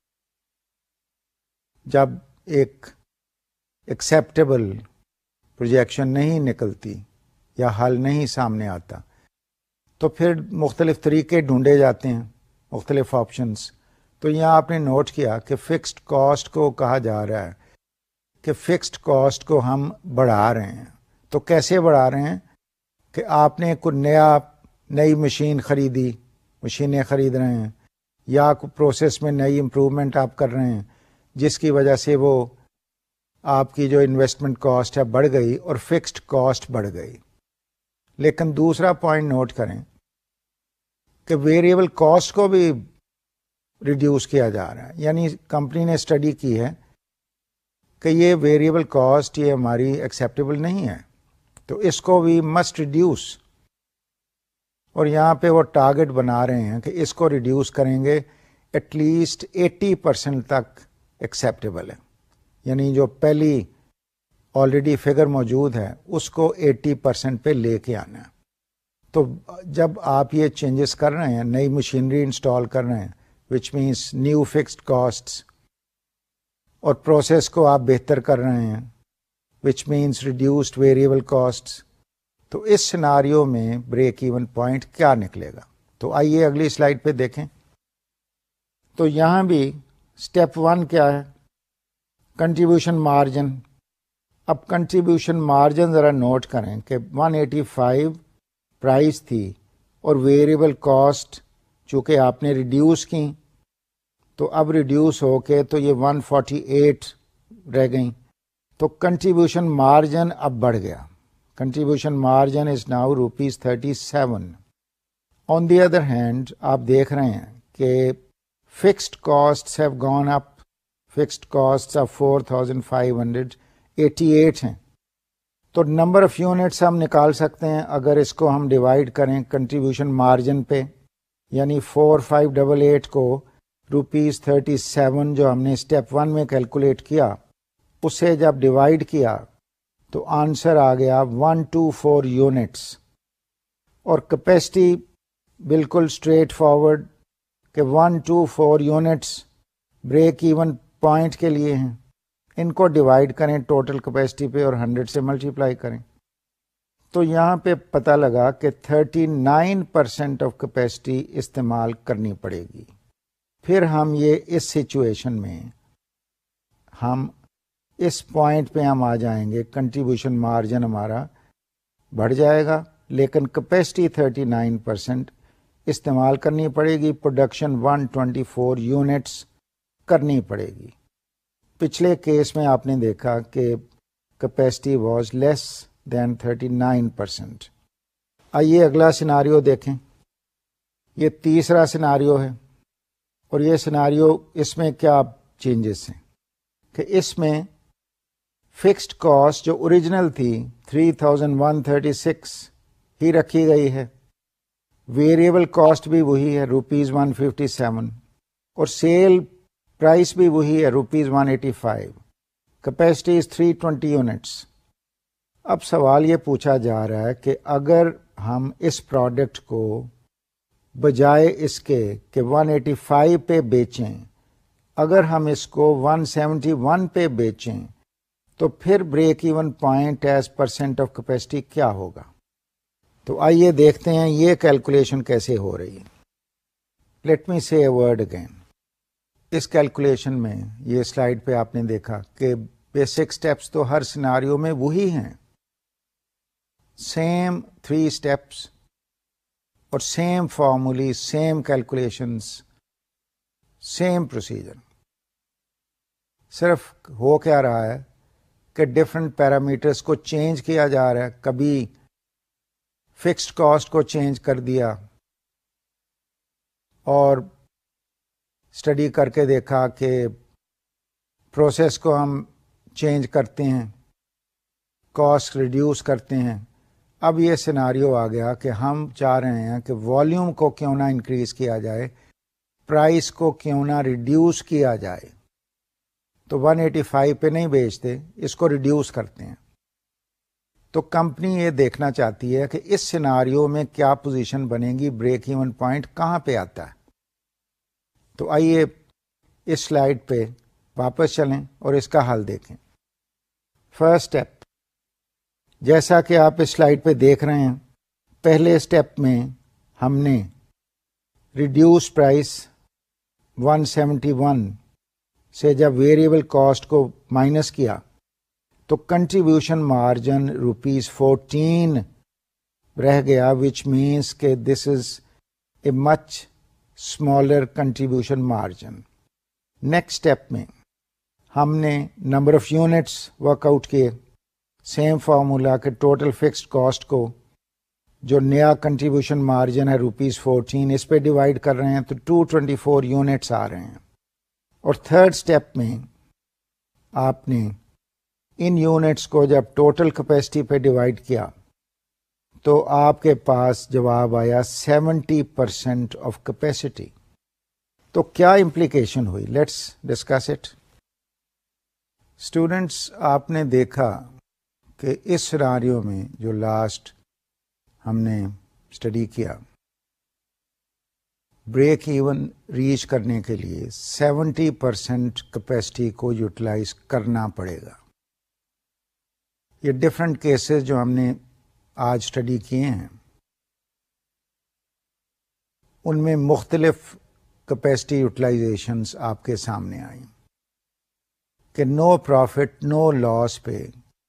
جب ایک ایکسیپٹیبل پروجیکشن نہیں نکلتی یا حل نہیں سامنے آتا تو پھر مختلف طریقے ڈھونڈے جاتے ہیں، مختلف آپشنز. تو یہاں آپ نے نوٹ کیا کہ فکسڈ کاسٹ کو کہا جا رہا ہے کہ فکسڈ کاسٹ کو ہم بڑھا رہے ہیں. تو کیسے بڑھا رہے ہیں کہ آپ نے کوئی نیا نئی مشین خریدی، مشینیں خرید رہے ہیں، یا کوئی پروسیس میں نئی امپروومنٹ آپ کر رہے ہیں جس کی وجہ سے وہ آپ کی جو انویسٹمنٹ کاسٹ ہے بڑھ گئی اور فکسڈ کاسٹ بڑھ گئی. لیکن دوسرا پوائنٹ نوٹ کریں کہ ویریبل کاسٹ کو بھی ریڈیوس کیا جا رہا ہے. یعنی کمپنی نے اسٹڈی کی ہے کہ یہ ویریبل کاسٹ یہ ہماری ایکسیپٹیبل نہیں ہے، تو اس کو بھی مسٹ ریڈیوس، اور یہاں پہ وہ ٹارگٹ بنا رہے ہیں کہ اس کو ریڈیوس کریں گے ایٹ لیسٹ ایٹی پرسینٹ تک ایکسیپٹیبل ہے. یعنی جو پہلی آلریڈی فگر موجود ہے اس کو ایٹی پرسینٹ پہ لے کے آنا ہے. تو جب آپ یہ چینجز کر رہے ہیں، نئی مشینری انسٹال کر رہے ہیں which means new fixed costs, اور پروسیس کو آپ بہتر کر رہے ہیں which means reduced variable costs, تو اس سیناریو میں بریک ایون پوائنٹ کیا نکلے گا. تو آئیے اگلی سلائیڈ پہ دیکھیں. تو یہاں بھی اسٹیپ ون کیا ہے، کنٹریبیوشن مارجن. اب کنٹریبیوشن مارجن ذرا نوٹ کریں کہ ون ایٹی فائیو پرائز تھی اور ویریبل کاسٹ چونکہ آپ نے ریڈیوس کی تو اب ریڈیوس ہو کے تو یہ ون فورٹی ایٹ رہ گئیں. تو کنٹریبیوشن مارجن اب بڑھ گیا. Contribution margin is now rupees thirty seven. On the other hand آپ دیکھ رہے ہیں کہ fixed cost have gone up. Fixed cost of four thousand five hundred eighty eight ہیں. تو نمبر آف یونٹس ہم نکال سکتے ہیں اگر اس کو ہم ڈیوائڈ کریں کنٹریبیوشن مارجن پہ. یعنی فور فائیو ڈبل ایٹ کو روپیز تھرٹی سیون جو ہم نے اسٹیپ ون میں کیلکولیٹ کیا اسے جب ڈیوائڈ کیا تو آنسر آ گیا ون ٹو فور یونٹس. اور کیپیسٹی بالکل اسٹریٹ فارورڈ کہ one two four units break even point کے لیے ہیں. ان کو ڈیوائڈ کریں ٹوٹل کیپیسٹی پہ اور ہنڈریڈ سے ملٹیپلائی کریں. تو یہاں پہ پتہ لگا کہ thirty nine percent of capacity استعمال کرنی پڑے گی. پھر ہم یہ اس سچویشن میں ہم اس پوائنٹ پہ ہم آ جائیں گے، کنٹریبیوشن مارجن ہمارا بڑھ جائے گا لیکن کیپیسٹی تھرٹی نائن پرسینٹ استعمال کرنی پڑے گی. Production one twenty four units کرنی پڑے گی. پچھلے کیس میں آپ نے دیکھا کہ capacity was less than thirty nine percent. آئیے اگلا سیناریو دیکھیں. یہ تیسرا سیناریو ہے اور یہ سیناریو اس میں کیا چینجز ہیں کہ اس میں فکسڈ کاسٹ جو اوریجنل تھی three thousand one thirty six ہی رکھی گئی ہے, ویریبل کاسٹ بھی وہی ہے روپیز ون ففٹی سیون اور سیل پرائس بھی وہی ہے rupees one eighty five. Capacity is three twenty units. اب سوال یہ پوچھا جا رہا ہے کہ اگر ہم اس پروڈکٹ کو بجائے اس کے کہ ون ایٹی فائیو پہ بیچیں, اگر ہم اس کو ون سیونٹی ون پہ بیچیں تو پھر break even point as percent of capacity کیا ہوگا. تو آئیے دیکھتے ہیں یہ کیلکولیشن کیسے ہو رہی ہے. Let me say a word again. اس کیلکولیشن میں یہ سلائیڈ پہ آپ نے دیکھا کہ بیسک سٹیپس تو ہر سیناریو میں وہی ہیں, سیم تھری سٹیپس اور same formulae, same calculations, same procedure. صرف ہو کیا رہا ہے کہ ڈفرینٹ پیرامیٹرز کو چینج کیا جا رہا ہے. کبھی فکسڈ کاسٹ کو چینج کر دیا اور اسٹڈی کر کے دیکھا کہ پروسیس کو ہم چینج کرتے ہیں, کاسٹ ریڈیوس کرتے ہیں. اب یہ سیناریو آ گیا کہ ہم چاہ رہے ہیں کہ والیوم کو کیوں نہ انکریز کیا جائے, پرائس کو کیوں نہ ریڈیوس کیا جائے. تو ون ایٹی فائیو پہ نہیں بیچتے, اس کو ریڈیوس کرتے ہیں. تو کمپنی یہ دیکھنا چاہتی ہے کہ اس سیناریو میں کیا پوزیشن بنے گی, بریک ایون پوائنٹ کہاں پہ آتا ہے. تو آئیے اس سلائیڈ پہ واپس چلیں اور اس کا حل دیکھیں. فرسٹ اسٹیپ, جیسا کہ آپ اس سلائیڈ پہ دیکھ رہے ہیں, پہلے اسٹیپ میں ہم نے reduce price one seventy one سے جب ویریبل کاسٹ کو مائنس کیا تو کنٹریبیوشن مارجن روپیز فورٹین رہ گیا, وچ مینس کہ this is a much smaller contribution margin. Next step میں ہم نے number of units work out کیے, سیم فارمولا کہ ٹوٹل فکسڈ کاسٹ کو جو نیا کنٹریبیوشن مارجن ہے روپیز فورٹین, اس پہ ڈیوائڈ کر رہے ہیں تو ٹو ٹوینٹی فور یونٹس آ رہے ہیں. اور تھرڈ اسٹیپ میں آپ نے ان یونٹس کو جب ٹوٹل کیپیسٹی پہ ڈیوائڈ کیا تو آپ کے پاس جواب آیا سیونٹی پرسینٹ آف کیپیسٹی. تو کیا امپلیکیشن ہوئی, لیٹس ڈسکس اٹ. اسٹوڈینٹس, آپ نے دیکھا کہ اس سیناریو میں جو لاسٹ ہم نے اسٹڈی کیا, بریک ایون ریچ کرنے کے لیے سیونٹی پرسینٹ کیپیسٹی کو یوٹیلائز کرنا پڑے گا. یہ ڈفرینٹ کیسز جو ہم نے آج اسٹڈی کیے ہیں ان میں مختلف کیپیسٹی یوٹیلائزیشنز آپ کے سامنے آئیں کہ نو پروفٹ نو لاس پہ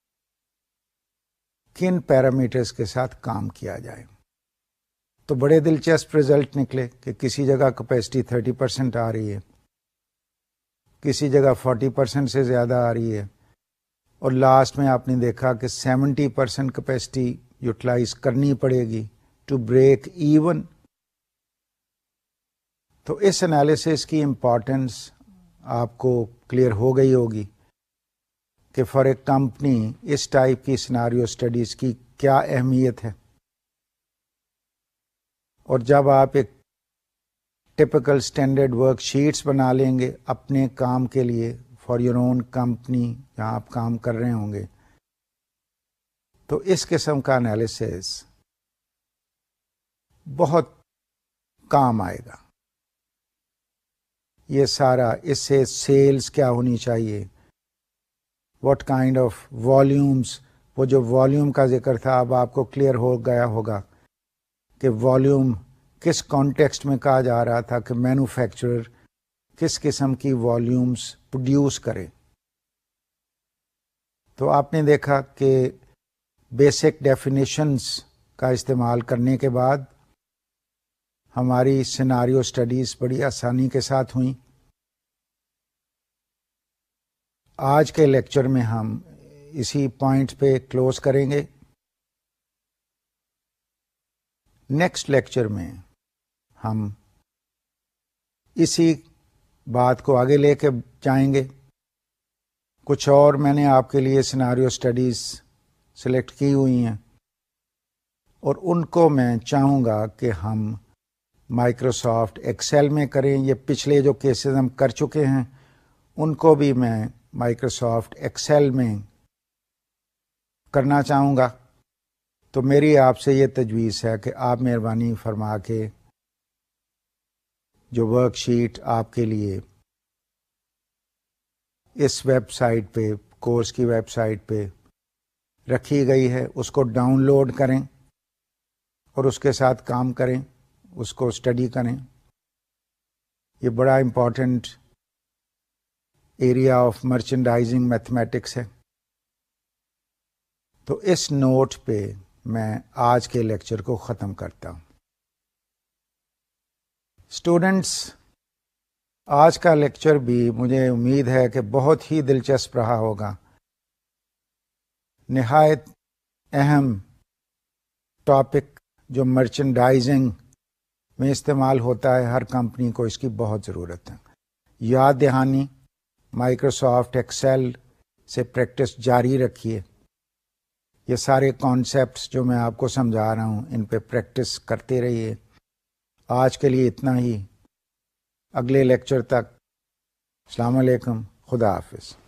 کن پیرامیٹرز کے ساتھ کام کیا جائے. تو بڑے دلچسپ رزلٹ نکلے کہ کسی جگہ کیپیسٹی تھرٹی پرسینٹ آ رہی ہے, کسی جگہ فورٹی پرسینٹ سے زیادہ آ رہی ہے, اور لاسٹ میں آپ نے دیکھا کہ سیونٹی پرسینٹ کیپیسٹی یوٹیلائز کرنی پڑے گی ٹو بریک ایون. تو اس انالیسس کی امپورٹنس آپ کو کلیئر ہو گئی ہوگی کہ فار اے کمپنی اس ٹائپ کی سیناریو اسٹڈیز کی کیا اہمیت ہے. اور جب آپ ایک ٹپکل اسٹینڈرڈ ورک شیٹس بنا لیں گے اپنے کام کے لیے فار یور اون کمپنی جہاں آپ کام کر رہے ہوں گے, تو اس قسم کا انالیسس بہت کام آئے گا. یہ سارا اس سے سیلز کیا ہونی چاہیے, واٹ کائنڈ آف والیومز, وہ جو والیوم کا ذکر تھا اب آپ کو کلیئر ہو گیا ہوگا کہ والیوم کس کانٹیکسٹ میں کہا جا رہا تھا کہ مینوفیکچرر کس قسم کی والیومز پروڈیوس کرے. تو آپ نے دیکھا کہ بیسک ڈیفینیشنز کا استعمال کرنے کے بعد ہماری سیناریو اسٹڈیز بڑی آسانی کے ساتھ ہوئیں. آج کے لیکچر میں ہم اسی پوائنٹ پہ کلوز کریں گے. نیکسٹ لیکچر میں ہم اسی بات کو آگے لے کے جائیں گے. کچھ اور میں نے آپ کے لیے سیناریو اسٹڈیز سلیکٹ کی ہوئی ہیں اور ان کو میں چاہوں گا کہ ہم مائکروسافٹ ایکسل میں کریں. یہ پچھلے جو کیسز ہم کر چکے ہیں ان کو بھی میں مائکروسافٹ ایکسل میں کرنا چاہوں گا. تو میری آپ سے یہ تجویز ہے کہ آپ مہربانی فرما کے جو ورک شیٹ آپ کے لیے اس ویب سائٹ پہ، کورس کی ویب سائٹ پہ رکھی گئی ہے، اس کو ڈاؤن لوڈ کریں اور اس کے ساتھ کام کریں، اس کو اسٹڈی کریں. یہ بڑا important area of merchandising mathematics ہے. تو اس نوٹ پہ میں آج کے لیکچر کو ختم کرتا ہوں. اسٹوڈنٹس، آج کا لیکچر بھی مجھے امید ہے کہ بہت ہی دلچسپ رہا ہوگا. نہایت اہم ٹاپک جو مرچنڈائزنگ میں استعمال ہوتا ہے، ہر کمپنی کو اس کی بہت ضرورت ہے. یاد دہانی، مائکروسافٹ ایکسل سے پریکٹس جاری رکھیے. یہ سارے کانسیپٹس جو میں آپ کو سمجھا رہا ہوں ان پہ پریکٹس کرتے رہیے. آج کے لیے اتنا ہی. اگلے لیکچر تک السلام علیکم، خدا حافظ.